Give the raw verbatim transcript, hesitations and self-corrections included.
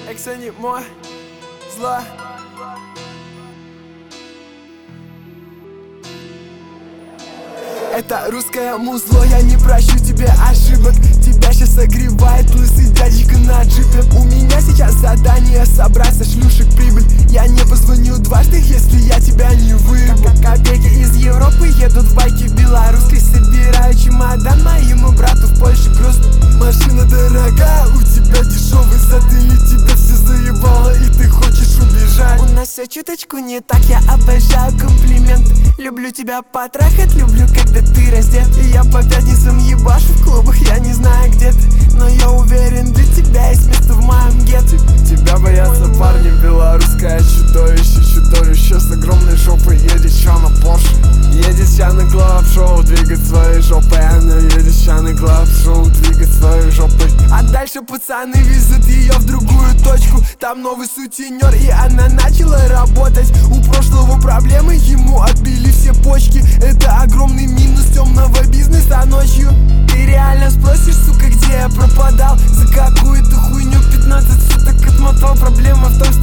Экса не мой, зла. Это русское музло, я не прощу тебе ошибок. Тебя сейчас согревает лысый дядечка на джипе. У меня сейчас задание собрать со шлюшек прибыль. Я не позвоню дважды, если я тебя не выебу. Копейки из Европы едут в байке белорусской. Собираю чемодан моему брату в Польше грустно. Машина дорогая, у тебя дешевый зад. Или тебя все заебало и ты хочешь убежать. У нас все чуточку не так, я обожаю комплименты. Люблю тебя потрахать, люблю, когда ты раздет. И я по пятницам ебашу в клубах, я не знаю где ты, но я уверен, для тебя есть место в моем гетто. Тебя боятся парни, белорусское чудовище. Чудовище с огромной жопой едет ща на Порше. Едет ща на клаб-шоу, двигает своей жопой. Она едет ща на клаб-шоу, двигает своей жопой. А дальше пацаны везут ее в другую точку. Там новый сутенер, и она начала работать. У прошлого проблемы, ему отбили все почки. Это огромный минус темного бизнеса ночью. Ты реально спросишь, сука, где я пропадал? За какую-то хуйню пятнадцать суток отмотал. Проблема в том, что